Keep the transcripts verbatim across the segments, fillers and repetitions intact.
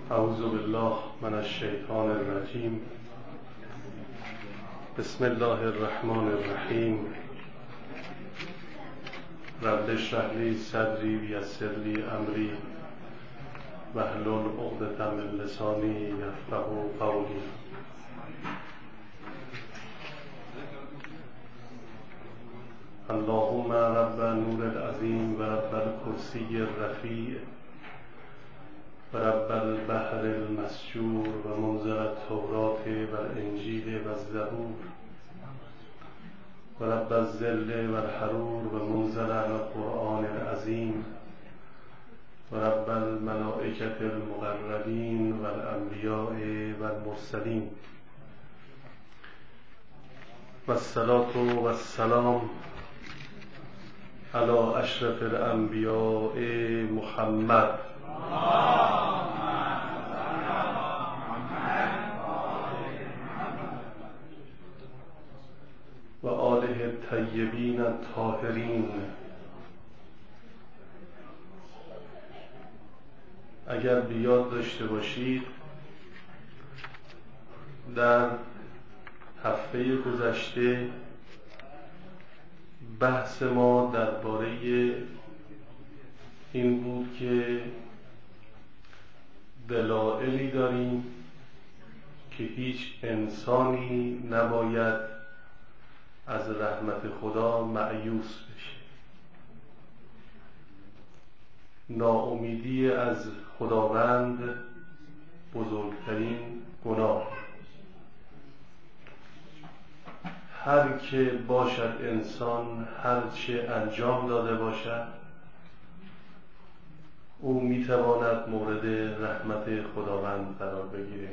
اعوذ بالله من الشیطان الرجیم. بسم الله الرحمن الرحیم. رب اشرح لی صدری ویسر لی امری واحلل عقدة من لسانی یفقهوا قولی. اللهم رب نور العظیم و رب الکرسی الرفیع و رب البحر المسجور و منزل التوراة و الانجیل و الزبور و رب الظل و الحرور و منزل القرآن العظیم و رب الملائکة المقربین و الانبیاء و المرسلین و الصلاة و السلام علی اشرف الانبیاء محمد و آله الطیبین الطاهرین. اگر بیاد داشته باشید در هفته گذشته بحث ما درباره این بود که دلایلی داریم که هیچ انسانی نباید از رحمت خدا مایوس بشه. ناامیدی از خداوند بزرگترین گناه. هر که باشد انسان، هر چه انجام داده باشد، او میتواند مورد رحمت خداوند قرار بگیره.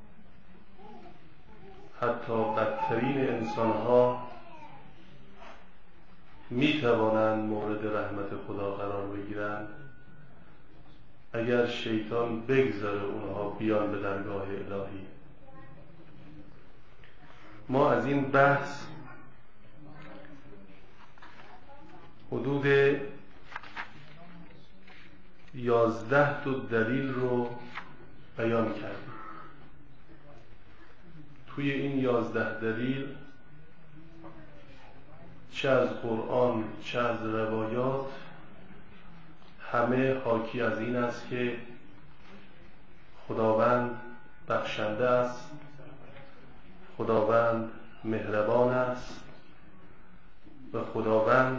حتی بدترین انسانها میتوانند مورد رحمت خدا قرار بگیرند اگر شیطان بگذاره اونها بیان به درگاه الهی. ما از این بحث حدود یازده تا دلیل رو بیان کردیم. توی این یازده دلیل چه از قرآن چه از روایات همه حاکی از این است که خداوند بخشنده است، خداوند مهربان است و خداوند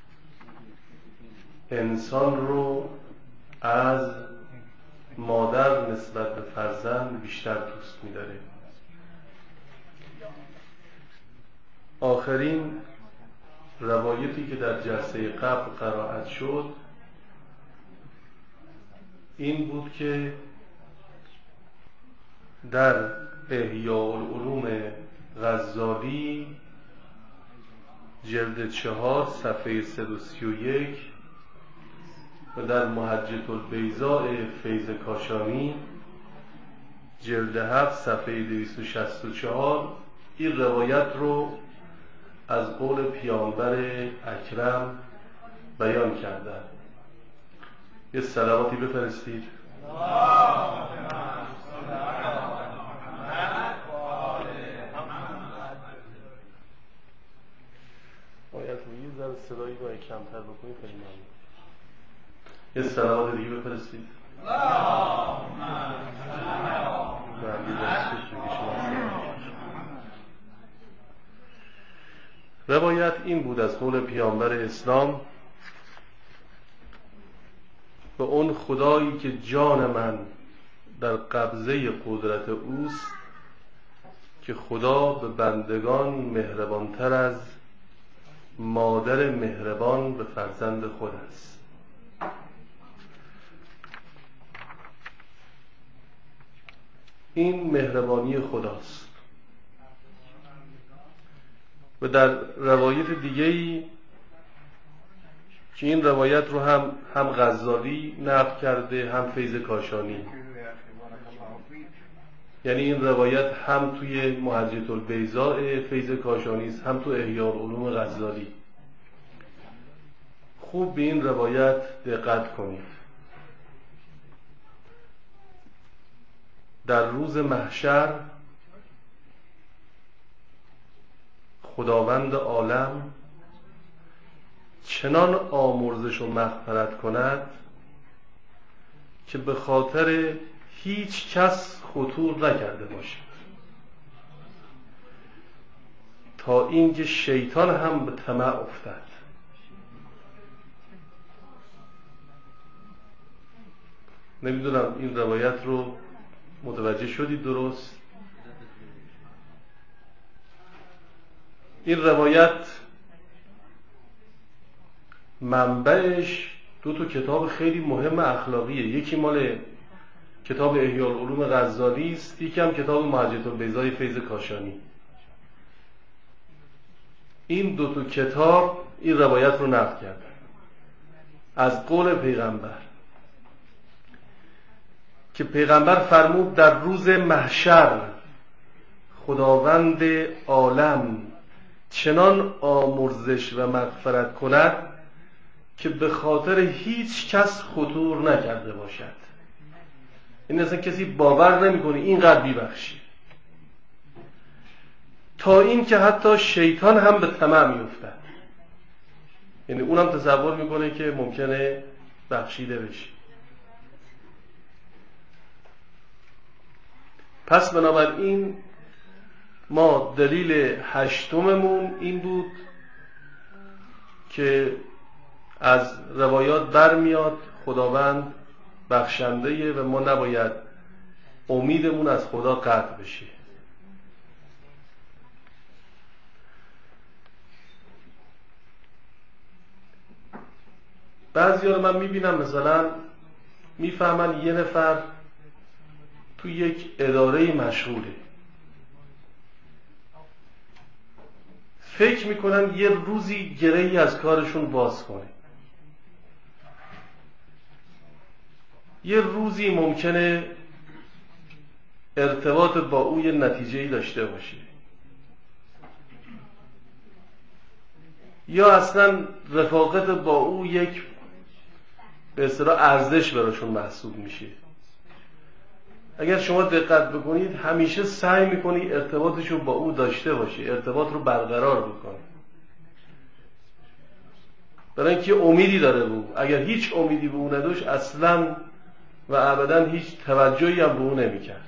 انسان رو از مادر نسبت به فرزند بیشتر دوست می‌داره. آخرین روایتی که در جلسه قبل قرائت شد این بود که در احیاء العلوم غزالی جلد چهار صفحه صد و سی و یک و در محجة البیضاء فیض کاشانی جلد هفت صفحه دویست و شصت و چهار این روایت رو از قول پیامبر اکرم بیان کردن. یه صلواتی بفرستید. باید یه ذره صدایی باید کمتر بکنید خیلی ممنون. یه صلوات دیگه بفرستید. روایت این بود از قول پیامبر اسلام: به اون خدایی که جان من در قبضه قدرت اوست که خدا به بندگان مهربانتر از مادر مهربان به فرزند خود است. این مهربانی خداست. و در روایت دیگه‌ای که این روایت رو هم هم غزالی نقل کرده هم فیض کاشانی، یعنی این روایت هم توی محجة البیضاء فیض کاشانی است هم تو احیاء العلوم غزالی. خوب به این روایت دقت کنید. در روز محشر خداوند عالم چنان آمرزش و مغفرت کند که به خاطر هیچ کس خطور نکرده باشد، تا اینکه شیطان هم به طمع افتد. نمیدونم این روایت رو متوجه شدید درست؟ این روایت منبعش دو تا کتاب خیلی مهم اخلاقیه. یکی مال کتاب احیاء العلوم غزالی است، یکی هم کتاب محجة البیضاء فیض کاشانی. این دو تا کتاب این روایت رو نقل کردن از قول پیغمبر که پیغمبر فرمود در روز محشر خداوند عالم چنان آمرزش و مغفرت کند که به خاطر هیچ کس خطور نکرده باشد. این اصلا کسی باور نمیکنه اینقدر بیبخشی، تا این که حتی شیطان هم به طمع میافتد. یعنی اونم تصور میکنه که ممکنه بخشیده بشه. پس بنابراین ما دلیل هشتممون این بود که از روایات برمیاد خداوند بخشنده و ما نباید امیدمون از خدا قطع بشه. بعضی رو من میبینم مثلا میفهمن یه نفر تو یک اداره مشغوله، فکر میکنن یه روزی گره‌ای از کارشون باز کنه، یه روزی ممکنه ارتباط با او یه نتیجه‌ای داشته باشه، یا اصلا رفاقت با او یک به اصطلاح ارزش براشون محسوب میشه. اگر شما دقت بکنید همیشه سعی میکنی ارتباطش رو با او داشته باشی، ارتباط رو برقرار بکنی، برای اینکه امیدی داره به او. اگر هیچ امیدی به او نداشت اصلا و ابدا هیچ توجهی هم به او نمیکرد.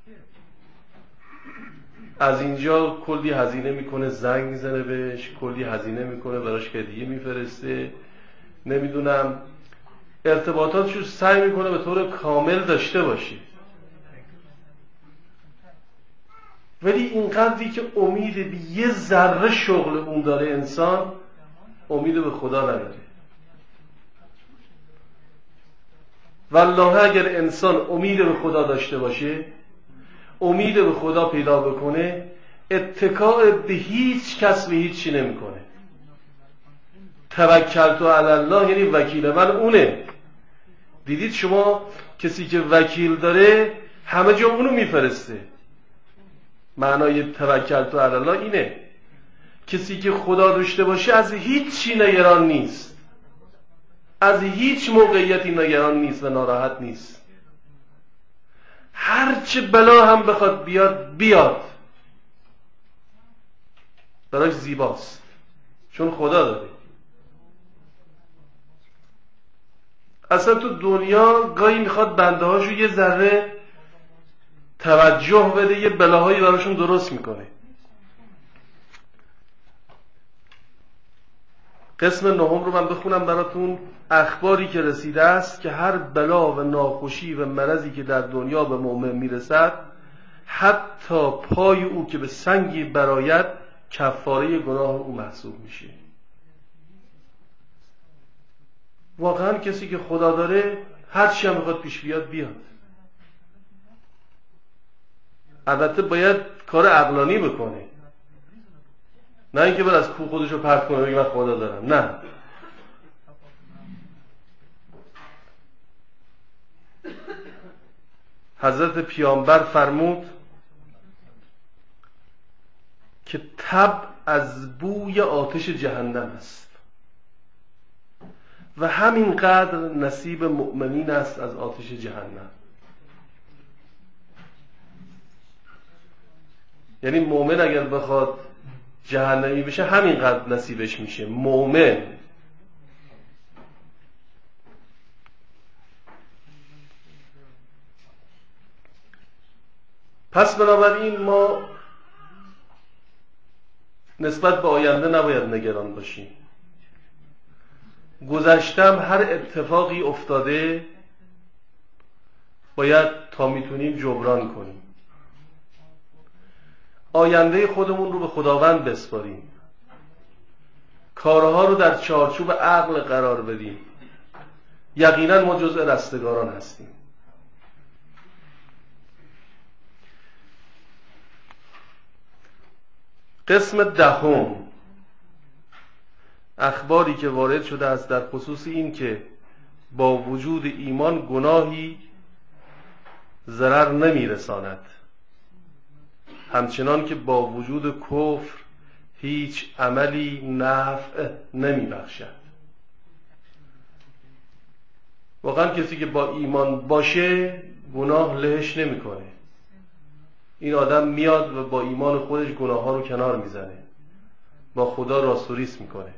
از اینجا کلی هزینه میکنه، زنگ میزنه بهش، کلی هزینه میکنه براش هدیه میفرسته، نمیدونم ارتباطاتشو سعی میکنه به طور کامل داشته باشی. ولی اینقدری که امید به یه ذره شغل اون داره انسان، امید به خدا نداره. والله اگر انسان امید به خدا داشته باشه، امید به خدا پیدا بکنه، اتکاء به هیچ کس به هیچ چی نمیکنه. توکلت علی الله یعنی وکیل من اونه. دیدید شما کسی که وکیل داره همه جا اونو میفرسته. معنای توکلت علی الله اینه، کسی که خدا داشته باشه از هیچ چی نگران نیست، از هیچ موقعیتی نگران نیست و ناراحت نیست. هرچه بلا هم بخواد بیاد بیاد براش زیباست، چون خدا داره. اصلا تو دنیا گاهی میخواد بنده هاشو یه ذره توجه بده، یه بلاهایی براشون درست میکنه. قسم نهم رو من بخونم براتون. اخباری که رسیده است که هر بلا و ناخوشی و مرضی که در دنیا به مؤمن میرسد، حتی پای او که به سنگی براید کفاره گناه او محسوب میشه. واقعا کسی که خدا داره هر چی هم میخواد پیش بیاد بیاد. البته باید کار عقلانی بکنه، نه اینکه بعد از کوه خودشو پرت کنه بگه من خدا دارم. نه، حضرت پیامبر فرمود که تب از بوی آتش جهنم است و همینقدر نصیب مؤمنین است از آتش جهنم. یعنی مؤمن اگر بخواد جهنمی بشه همینقدر نصیبش میشه. مؤمن پس بنابراین ما نسبت به آینده نباید نگران باشیم. گذشتم هر اتفاقی افتاده باید تا میتونیم جبران کنیم. آینده خودمون رو به خداوند بسپاریم. کارها رو در چارچوب عقل قرار بدیم. یقینا ما جزء رستگاران هستیم. قسم دهم، اخباری که وارد شده است در خصوص این که با وجود ایمان گناهی ضرر نمیرساند، همچنان که با وجود کفر هیچ عملی نفع نمیبخشد. واقعا کسی که با ایمان باشه گناه لهش نمیکنه. این آدم میاد و با ایمان خودش گناه ها رو کنار میزنه، با خدا راستوریس میکنه.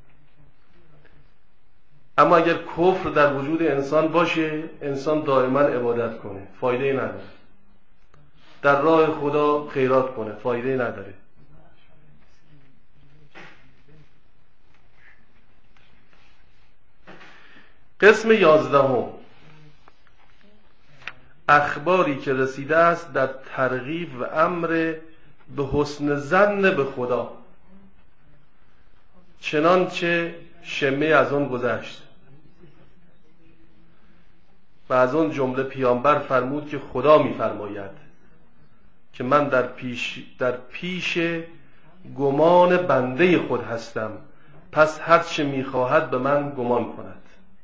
اما اگر کفر در وجود انسان باشه، انسان دائما عبادت کنه، فایده نداره. در راه خدا خیرات کنه، فایده نداره. قسم یازدهم، اخباری که رسیده است در ترغیب و امر به حسن ظن به خدا، چنانچه شمه از آن گذشت. و از آن جمله پیامبر فرمود که خدا می‌فرماید که من در پیش در پیش گمان بنده خود هستم، پس هر چه می‌خواهد به من گمان کند.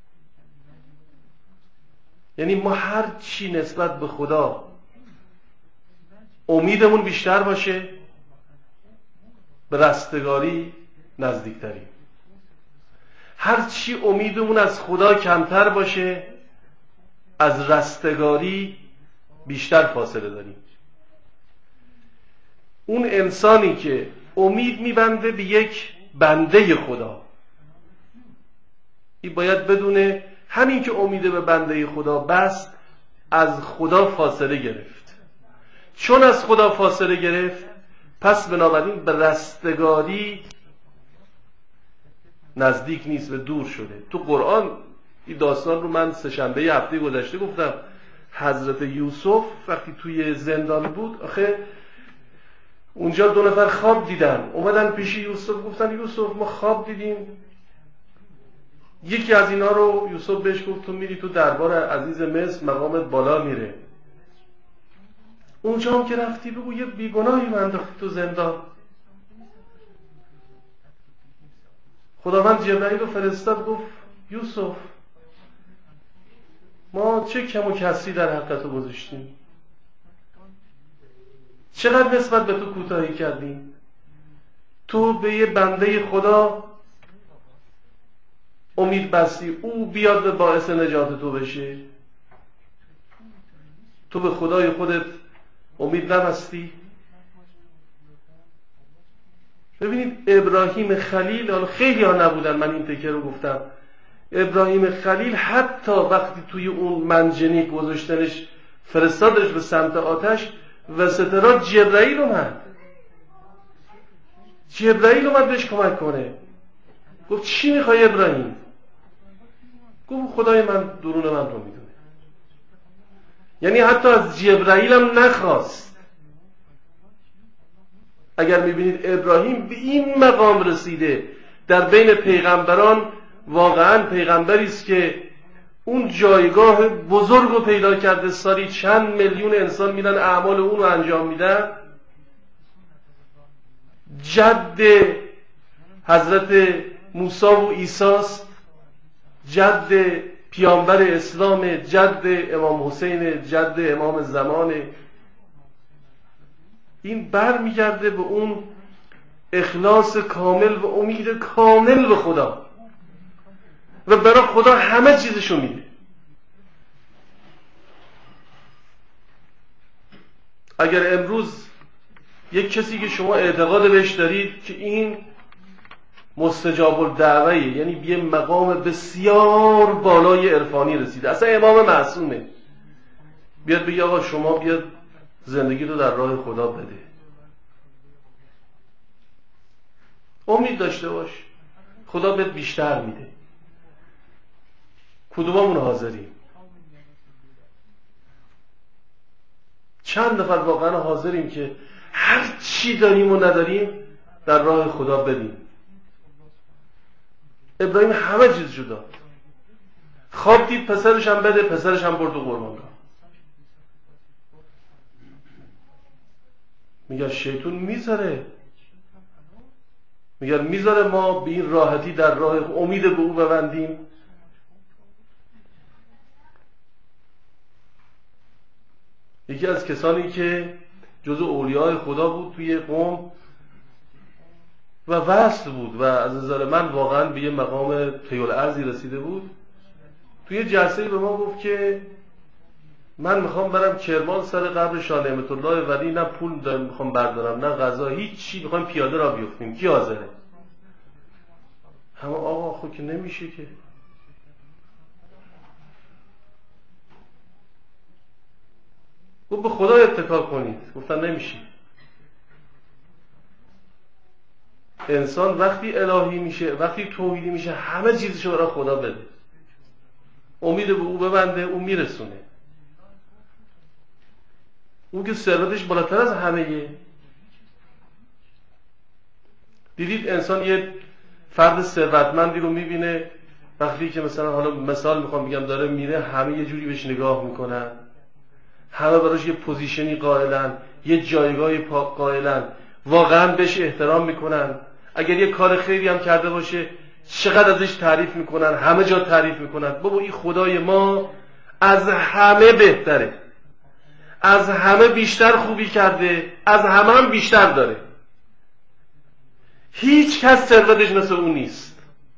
یعنی ما هر چی نسبت به خدا امیدمون بیشتر باشه، به رستگاری نزدیکتریم. هر چی امیدمون از خدا کمتر باشه، از رستگاری بیشتر فاصله داریم. اون انسانی که امید میبنده به یک بنده خدا، این باید بدونه همین که امید به بنده خدا بست، از خدا فاصله گرفت. چون از خدا فاصله گرفت، پس بنابراین به رستگاری نزدیک نیست و دور شده. تو قرآن این داستان رو من سه شنبه هفته گذشته گفتم. حضرت یوسف وقتی توی زندان بود، آخه اونجا دو نفر خواب دیدن، اومدن پیش یوسف گفتن یوسف ما خواب دیدیم. یکی از اینا رو یوسف بهش گفت تو میری تو دربار عزیز مصر، مقامت بالا میره. اونجا هم که رفتی بگو یه بیگناهی من انداختی تو زندان. خداوند جبرئیل رو فرستاد، گفت یوسف ما چه کم و کسری در حقت رو گذاشتیم، چقدر نسبت به تو کوتاهی کردیم. تو به یه بنده خدا امید بستی، او بیاد به باعث نجات تو بشه. تو به خدای خودت امید نبستی. ببینید ابراهیم خلیل، حالا خیلی ها نبودن، من این تکه رو گفتم، ابراهیم خلیل حتی وقتی توی اون منجنیق گذاشتنش فرستادش به سمت آتش، وسط را جبرئیل اومد. جبرئیل اومد بهش کمک کنه. گفت چی میخوای ابراهیم؟ گفت خدای من درون من رو میدونه. یعنی حتی از جبرئیل هم نخواست. اگر میبینید ابراهیم به این مقام رسیده در بین پیغمبران، واقعا پیغمبری است که اون جایگاه بزرگ رو پیدا کرده. سالی چند میلیون انسان میرن اعمال اون رو انجام میدن. جد حضرت موسی و عیسی است، جد پیامبر اسلام، جد امام حسین، جد امام زمان. این بر میگرده به اون اخلاص کامل و امید کامل به خدا و برای خدا همه چیزشو میده. اگر امروز یک کسی که شما اعتقاد بهش دارید که این مستجاب الدعوه، یعنی به مقام بسیار بالای عرفانی رسیده، اصلا امام معصومه، بیاد بگی آقا شما بیاد زندگی رو در راه خدا بده، امید داشته باش، خدا بهت بیشتر میده. کدوممون حاضریم؟ چند نفر واقعا حاضریم که هر چی داریم و نداریم در راه خدا بدیم؟ ابراهیم همه چیزشو داد، خواب دید پسرش هم بده، پسرش هم برد و قربانگاه. میگه شیطون میذاره میگه میذاره ما به این راحتی در راه امید به او ببندیم. یکی از کسانی که جزو اولیاء خدا بود توی قوم و وصل بود و از نظر من واقعا به یه مقام طی‌الارضی رسیده بود، توی جلسه‌ای به ما گفت که من میخوام برم کرمان سر قبر شاه نعمت الله ولی نه پول دارم میخوام بردارم نه غذا، هیچ چی، میخوام پیاده را بیفتیم، کی حاضره؟ همه آقا خود که نمیشه که. گفت به خدا اتکا کنید. گفتن نمیشه. انسان وقتی الهی میشه، وقتی توحیدی میشه، همه چیزشو برای خدا بده، امید به او ببنده، او میرسونه. اون که ثروتش بالاتر از همه. دیدید انسان یه فرد ثروتمندی رو میبینه، وقتی که مثلا حالا مثال میخوام بگم داره میره، همه یه جوری بهش نگاه میکنن، همه براش یه پوزیشنی قائلن، یه جایگاهی قائلن، واقعا بهش احترام میکنن. اگر یه کار خیری هم کرده باشه چقدر ازش تعریف میکنن، همه جا تعریف میکنن. بابا این خدای ما از همه بهتره، از همه بیشتر خوبی کرده، از همه هم بیشتر داره. هیچ کس ثروتش مثل اون نیست،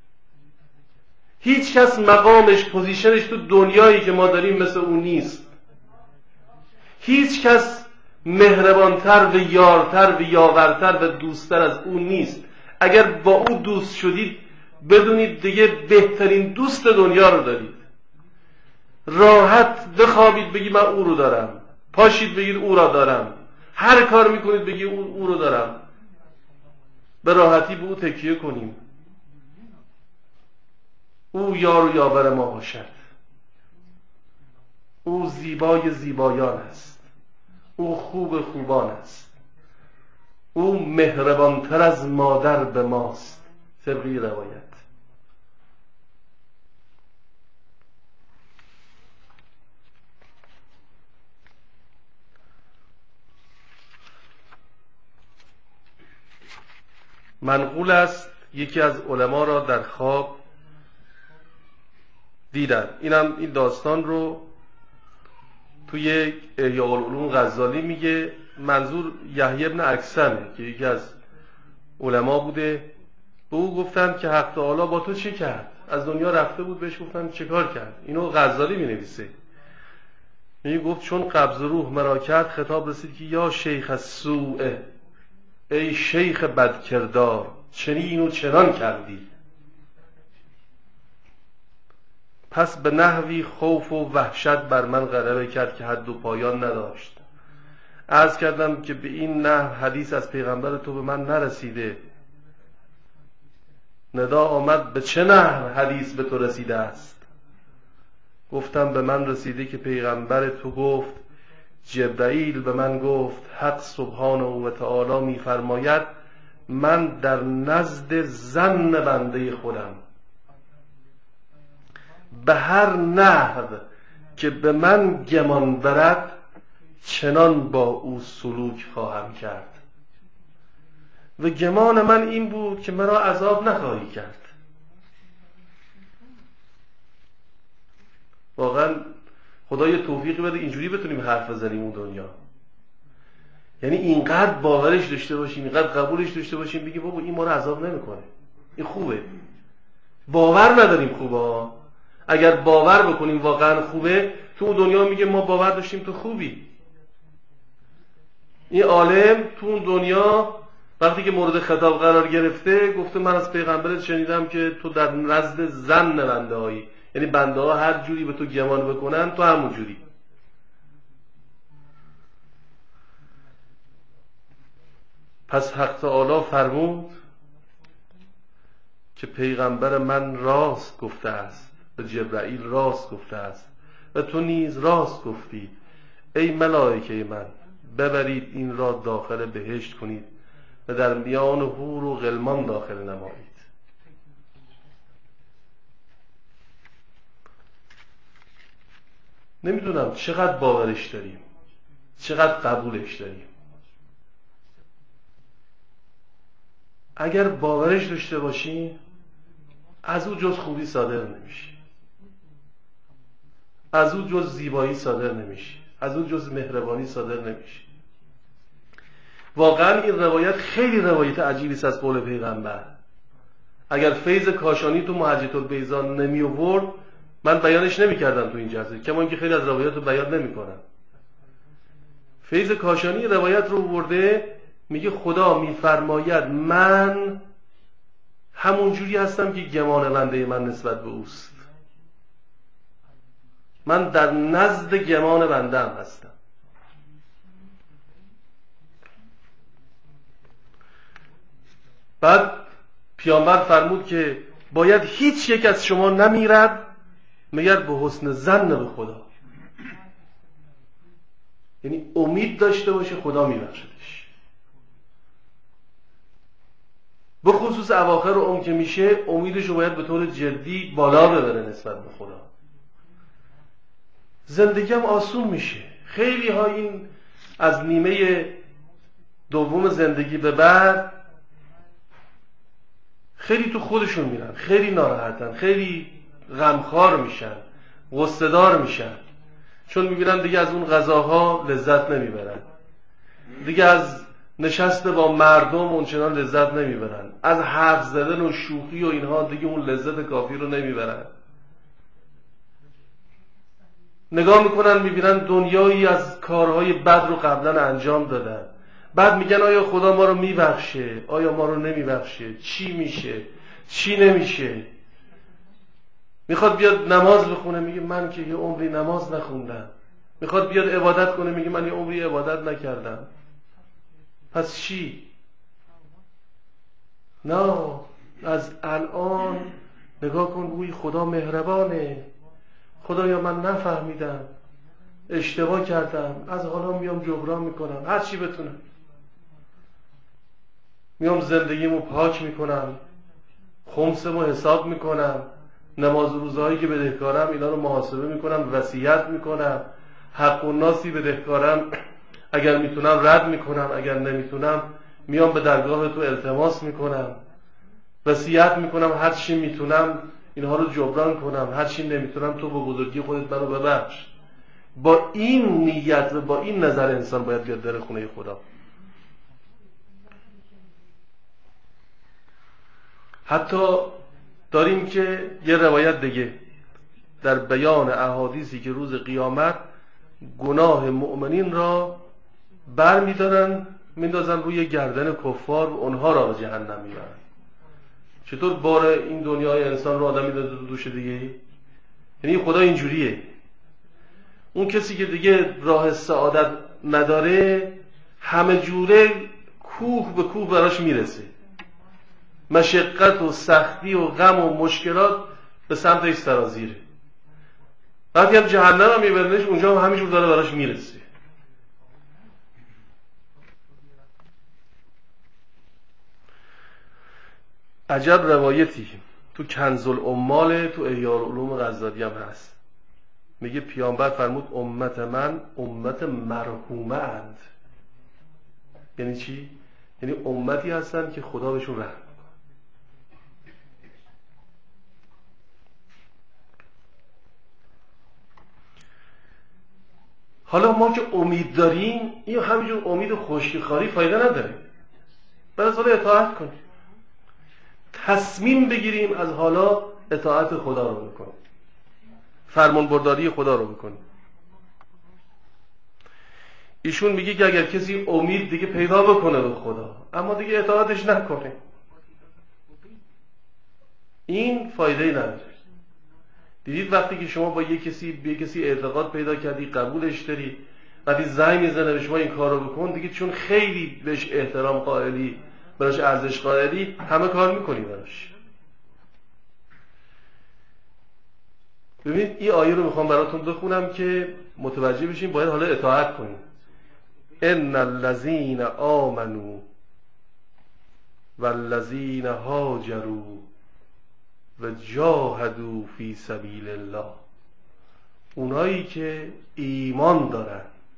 هیچ کس مقامش، پوزیشنش تو دنیایی که ما داریم مثل اون نیست. هیچ کس مهربانتر و یارتر و یاورتر و دوستتر از اون نیست. اگر با او دوست شدید بدونید دیگه بهترین دوست دنیا رو دارید. راحت بخوابید بگی من او رو دارم، پاشید بگید او را دارم، هر کار میکنید بگید او, او رو دارم. به راحتی به او تکیه کنیم. او یار و یاور ما باشد. او زیبای زیبایان است، او خوب خوبان است، او مهربانتر از مادر به ماست، طبقی روایت. منقول است یکی از علما را در خواب دیدن. اینم این داستان رو توی احیاء العلوم غزالی میگه. منظور یحیی بن اکثمه که یکی از علما بوده. به او گفتن که حق تعالی با تو چه کرد؟ از دنیا رفته بود، بهش گفتن چه کار کرد؟ اینو غزالی مینویسه. میگه گفت چون قبض روح مرا کرد، خطاب رسید که یا شیخ السوء، ای شیخ بدکردار، چنین و چنان کردی. پس به نحوی خوف و وحشت بر من غلبه کرد که حد و پایان نداشت. عرض کردم که به این نحو حدیث از پیغمبر تو به من نرسیده. ندا آمد به چه نحو حدیث به تو رسیده است؟ گفتم به من رسیده که پیغمبر تو گفت، جبرائیل به من گفت حق سبحانه و تعالی می‌فرماید من در نزد ظن بنده خودم، به هر نحو که به من گمان برد چنان با او سلوک خواهم کرد. و گمان من این بود که مرا عذاب نخواهی کرد. واقعا خدای توفیقی بده اینجوری بتونیم حرف بزنیم اون دنیا، یعنی اینقدر باورش داشته باشیم، اینقدر قبولش داشته باشیم، بگیم بابا این ما رو عذاب نمیکنه، این خوبه. باور نداریم خوبه. اگر باور بکنیم واقعا خوبه، تو اون دنیا میگه ما باور داشتیم تو خوبی. این عالم تو اون دنیا وقتی که مورد خطاب قرار گرفته گفته من از پیغمبرت شنیدم که تو در نزد ظن بنده هایی، یعنی بنده ها هر جوری به تو گمان بکنن تو همون جوری. پس حق تعالی فرمود که پیغمبر من راست گفته است، به جبرائیل راست گفته است و تو نیز راست گفتی. ای ملائکه من، ببرید این را داخل بهشت کنید و در میان حور و غلمان داخل نمایید. نمیدونم چقدر باورش داریم، چقدر قبولش داریم. اگر باورش داشته باشیم از او جز خوبی صادر نمیشه، از او جز زیبایی صادر نمیشه، از او جز مهربانی صادر نمیشه. واقعا این روایت خیلی روایت عجیبی است از قول پیغمبر. اگر فیض کاشانی تو محجة البیضا نمی آورد من بیانش نمی کردم تو این جلسه، کما اینکه خیلی از روایات رو بیان نمی کنم. فیض کاشانی روایت رو آورده، میگه خدا میفرماید من همون جوری هستم که گمان بنده من نسبت به اوست. من در نزد گمان بنده هم هستم. بعد پیامبر فرمود که باید هیچ یک از شما نمیرد مگر به حسن ظن به خدا، یعنی امید داشته باشه خدا میبخشدش. به خصوص اواخر عمر که میشه امیدش رو باید به طور جدی بالا ببره نسبت به خدا. زندگی هم آسون میشه. خیلی ها این از نیمه دوم زندگی به بعد خیلی تو خودشون میرن، خیلی ناراحتن، خیلی غمخوار میشن، غصه‌دار میشن، چون میبینن دیگه از اون غذاها لذت نمیبرن، دیگه از نشست با مردم اونچنان لذت نمیبرن، از حرف زدن و شوخی و اینها دیگه اون لذت کافی رو نمیبرن. نگاه میکنن میبینن دنیایی از کارهای بد رو قبلا انجام دادن، بعد میگن آیا خدا ما رو میبخشه، آیا ما رو نمیبخشه، چی میشه چی نمیشه. میخواد بیاد نماز بخونه میگه من که یه عمری نماز نخوندم. میخواد بیاد عبادت کنه میگه من یه عمری عبادت نکردم. پس چی؟ نه، از الان نگاه کن گوی خدا مهربانه. خدایا من نفهمیدم، اشتباه کردم، از حالا میام جبران میکنم، هر چی بتونم میام زندگیمو پاک میکنم، خمسمو حساب میکنم، نماز و روزهایی که بدهکارم اینا رو محاسبه میکنم، وصیت میکنم، حق و ناسی بدهکارم اگر میتونم رد میکنم، اگر نمیتونم میام به درگاه تو التماس میکنم، وصیت میکنم هر چی میتونم اینها رو جبران کنم، هر چی نمیتونم تو با بزرگی خودت منو ببخش. با این نیت و با این نظر انسان باید بیاد در خونه خدا. حتی داریم که یه روایت دیگه در بیان احادیثی که روز قیامت گناه مؤمنین را بر میدارن میندازن روی گردن کفار و اونها را به جهنم میبرن. چطور بار این دنیای انسان رو آدم میدازه تو دوش دیگه؟ یعنی خدا اینجوریه. اون کسی که دیگه راه سعادت نداره همه جوره کوه به کوه براش میرسه، مشقت و سختی و غم و مشکلات به سمتش سرازیره. وقتی هم جهنم هم میبرنش اونجا هم همینجور داره براش میرسه. عجب روایتی تو کنز العمال تو احیاء العلوم غزالی هم هست. میگه پیامبر فرمود امت من امت مرحومه اند. یعنی چی؟ یعنی امتی هستن که خدا بهشون رحم میکنه. حالا ما که امید داریم این همینجور امید خشکیخواری فایده نداره. بعد حالا اطاعت کنیم، تصمیم بگیریم از حالا اطاعت خدا رو بکنیم، فرمان برداری خدا رو بکنیم. ایشون میگه که اگر کسی امید دیگه پیدا بکنه به خدا اما دیگه اطاعتش نکنه، این فایده نداره. دیدید وقتی که شما با یک کسی به کسی اعتقاد پیدا کردی، قبولش داری، وقتی زنگ میزنه به شما این کارو بکن، دیگه چون خیلی بهش احترام قائلی، براش ارزش قائلی، همه کار میکنی براش. ببینید این آیه رو میخوام براتون بخونم که متوجه بشین باید حالا اطاعت کنیم. ان الذين آمنوا والذين هاجروا و جاهدوا فی سبیل الله، اونایی که ایمان دارن،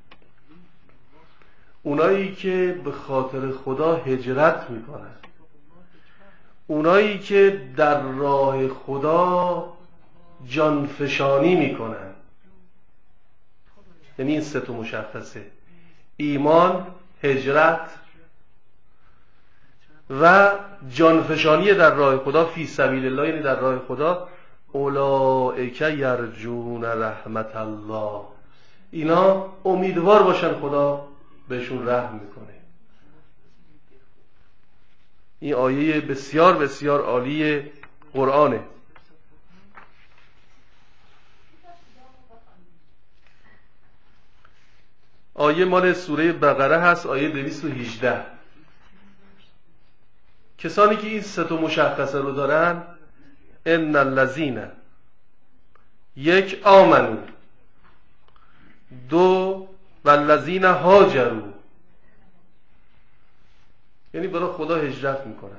اونایی که به خاطر خدا هجرت میکنن، اونایی که در راه خدا جانفشانی میکنن. یعنی این سه تا مشخصه: ایمان، هجرت و جانفشانی در راه خدا، فی سبیل الله یعنی در راه خدا. اولئک یرجون رحمت الله، اینا امیدوار باشن خدا بهشون رحم میکنه. این آیه بسیار بسیار عالی قرآنه. آیه مال سوره بقره هست، آیه دویست و هجده. کسانی که این سه تا مشخصه رو دارن: ان الذین، یک، آمنو، دو، والذین هاجروا، یعنی برای خدا هجرت میکنن،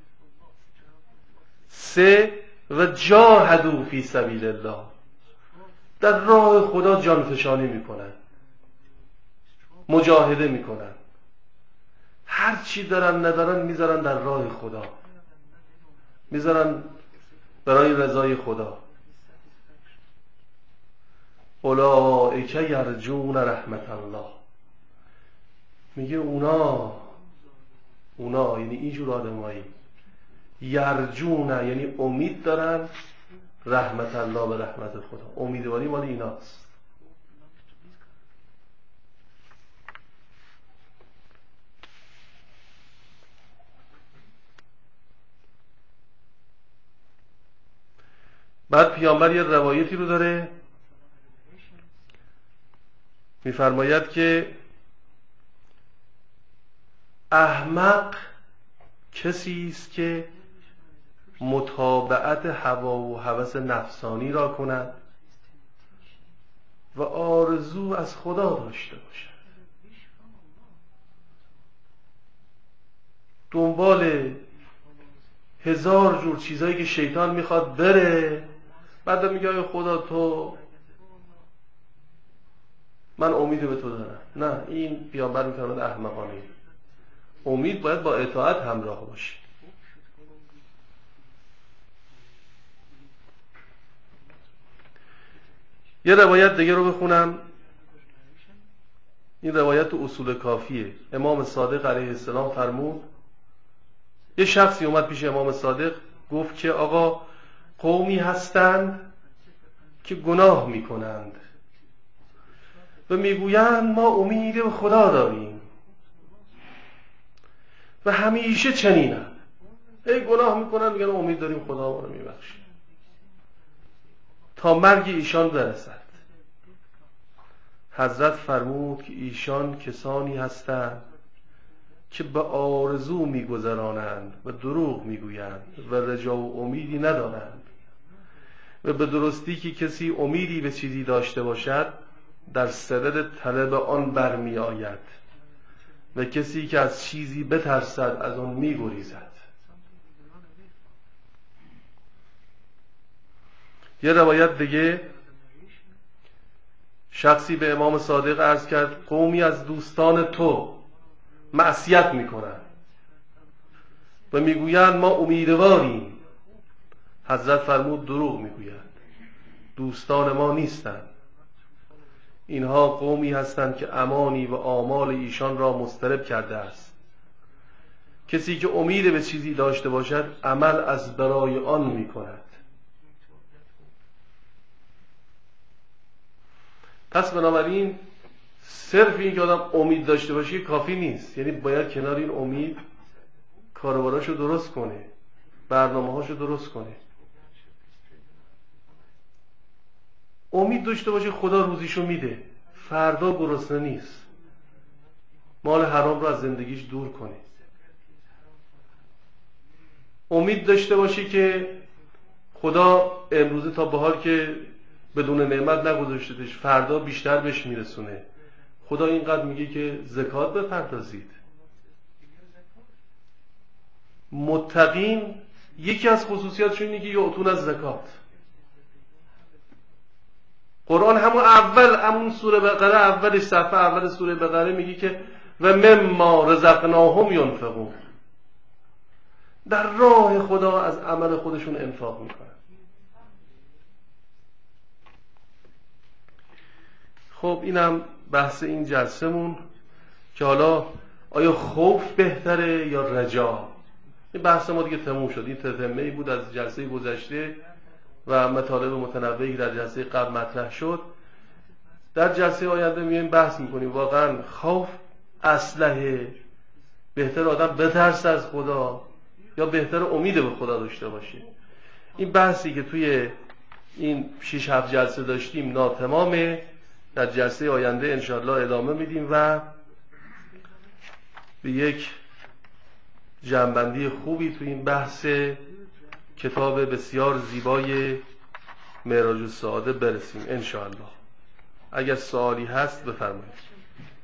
سه، و جاهدوا فی سبیل الله، در راه خدا جانفشانی میکنن، مجاهده میکنن، هر چی دارن ندارن میذارن در راه خدا، میذارن برای رضای خدا. اولئک یرجون رحمت الله، میگه اونا اونا یعنی اینجور آدمایی، یرجون یعنی امید دارن، رحمت الله به رحمت خدا، امیدواری مال ایناست. بعد پیامبر یه روایتی رو داره، میفرماید که احمق کسی است که متابعت هوا و هوس نفسانی را کند و آرزو از خدا داشته باشد. دنبال هزار جور چیزایی که شیطان میخواد بره، بعد میگه ای خدا تو، من امید به تو دارم. نه، این پیامبر میفرماید احمقانه. امید باید با اطاعت همراه باشه. یه روایت دیگه رو بخونم. این روایت تو اصول کافیه. امام صادق علیه السلام فرمود، یه شخصی اومد پیش امام صادق، گفت که آقا قومی هستند که گناه میکنند و میگویند ما امید به خدا داریم و همیشه چنینند. ای گناه میکنن میگن امید داریم خدا ما رو میبخشه، تا مرگ ایشان برسد. حضرت فرمود که ایشان کسانی هستند که به آرزو میگذرانند و دروغ میگویند و رجا و امیدی ندارند، و به درستی که کسی امیدی به چیزی داشته باشد در صدد طلب آن برمی آید و کسی که از چیزی بترسد از آن میگریزد. یه روایت دیگه، شخصی به امام صادق عرض کرد قومی از دوستان تو معصیت میکنند و میگویند ما امیدواریم. حضرت فرمود دروغ میگویند، دوستان ما نیستند. اینها قومی هستند که امانی و آمال ایشان را مضطرب کرده است. کسی که امید به چیزی داشته باشد عمل از برای آن میکند. پس بنابراین صرف این که آدم امید داشته باشه کافی نیست، یعنی باید کنار این امید کارباراشو درست کنه، برنامه‌هاشو درست کنه. امید داشته باشه خدا روزیشو میده، فردا گرسنه نیست، مال حرام رو از زندگیش دور کنه. امید داشته باشی که خدا امروزه تا به حال که بدون نعمت نگذاشتش، فردا بیشتر بهش میرسونه. خدا اینقدر میگه که زکات بپردازید. متقین یکی از خصوصیاتشون اینه که یعطون از زکات. قرآن همون اول همون سوره بقره اولش صفحه اول سوره بقره میگه که و مما رزقناهم ينفقون، در راه خدا از عمل خودشون انفاق میکنن. خب اینم بحث این جلسمون که حالا آیا خوف بهتره یا رجا. این بحث ما دیگه تموم شد. این تتمه‌ای بود از جلسه گذشته و مطالب متنوعی در جلسه قبل مطرح شد. در جلسه آینده میایم بحث میکنیم واقعا خوف اسلحه، بهتر آدم بترسه از خدا یا بهتر امید به خدا داشته باشه. این بحثی که توی این شش هفت جلسه داشتیم ناتمامه. در جلسه آینده انشاءالله ادامه میدیم و به یک جنبندی خوبی توی این بحث کتاب بسیار زیبای معراج السعاده برسیم انشاءالله. اگر سوالی هست بفرمایید.